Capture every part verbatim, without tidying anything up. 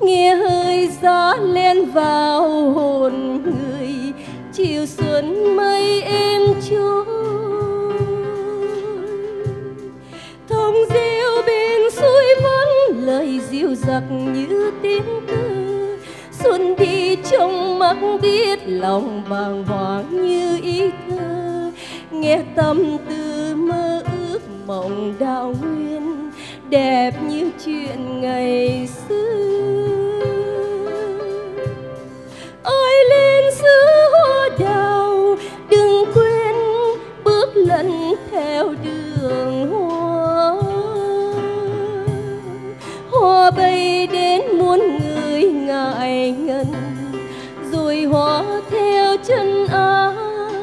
nghe hơi gió len vào hồn người, chiều xuân mây êm trôi. Thông reo bên suối vắng, lời dịu dặt như tiếng thơ. Xuân đi trong mắt biết lòng bàng hoàng như ý thơ. Nghe tâm tư mơ ước mộng đạo nguyên, đẹp như chuyện ngày xưa. Ôi lên xứ hoa đào, đừng quên bước lần theo đường hoa. Hoa bay đến muôn người ngại ngần, rồi hoa theo chân ai.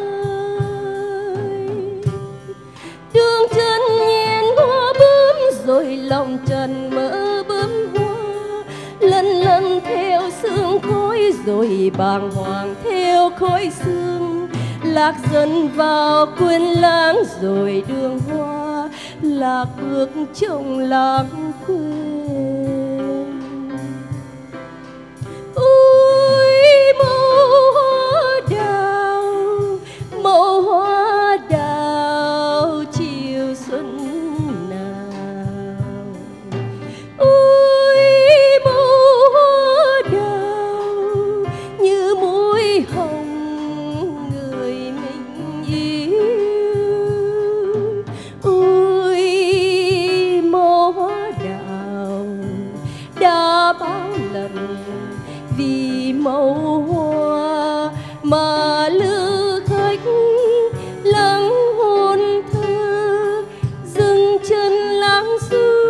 Đường chân nhiên hoa bướm, rồi lòng trần mơ bướm hoa. Lần lần theo sương khói, rồi bàng hoàng theo khói sương. Lạc dần vào quên lãng, rồi đường hoa lạc bước trong lãng quên. Ôi màu hoa đào, màu hoa đào chiều xuân nào. Ôi màu hoa đào như môi hồng người mình yêu. Ôi màu hoa đào đã bao lần vì màu hoa mà lữ khách lắng hồn thơ, dừng chân lãng du.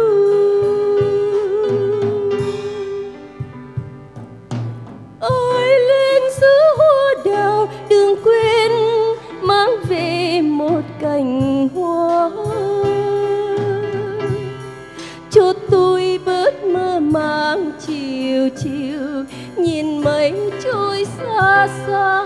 Ôi lên xứ hoa đào, đừng quên mang về một cành hoa, cho tôi bớt mơ màng chiều chiều nhìn mây trôi xa xa.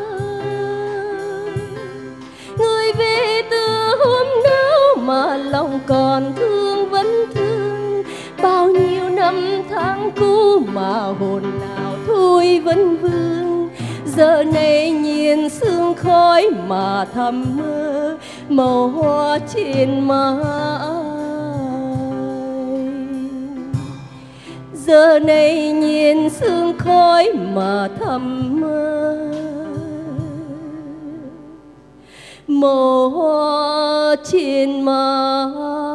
Người về từ hôm nào mà lòng còn thương vẫn thương, bao nhiêu năm tháng cũ mà hồn nào thôi vẫn vương. Giờ này nhìn sương khói mà thầm mơ màu hoa trên má. Giờ này nhìn sương khói mà thầm mơ màu hoa trên má.